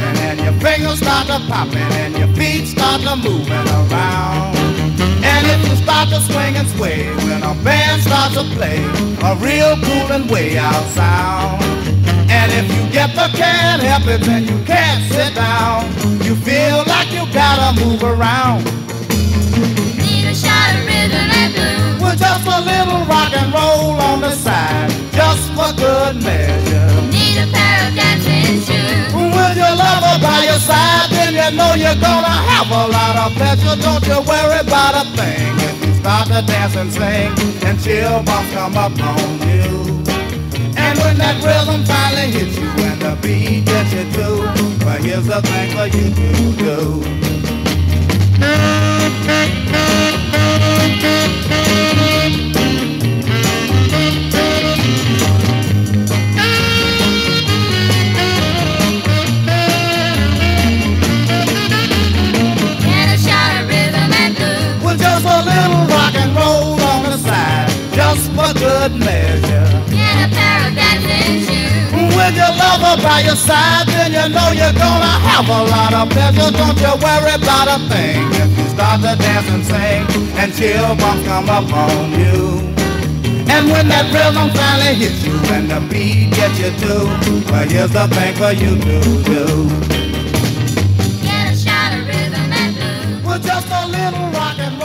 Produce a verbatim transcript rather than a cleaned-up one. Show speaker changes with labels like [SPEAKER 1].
[SPEAKER 1] rocking and your fingers start to popping and your feet start to moving around. And if you start to swing and sway when a band starts to play a real cool and way out sound. And if you get the can't help it, then you can't sit down. You feel like you gotta move around.
[SPEAKER 2] Need a shot of rhythm and blues.
[SPEAKER 1] With just a little rock and roll on the side, just for good measure.
[SPEAKER 2] Need a pair of dancing shoes.
[SPEAKER 1] With your lover by your side, then you know you're gonna have a lot of pleasure. Don't you worry about a thing if you start to dance and sing, and chill bumps come up on you. And when that rhythm finally hits you and the beat gets you too, well, here's the thing for you to do.
[SPEAKER 2] Get a shot of rhythm and blues.
[SPEAKER 1] With just a little rock and roll on the side, just for good measure.
[SPEAKER 2] Get a pair of dancing shoes.
[SPEAKER 1] With your lover by your side, then you know you're gonna have a lot of pleasure. Don't you worry about a thing if you start to dance and sing, and chill bumps come up on you. And when that rhythm finally hits you and the beat gets you too, well, here's the thing for you to do.
[SPEAKER 2] Get a shot of rhythm and blues.
[SPEAKER 1] With just a little rock and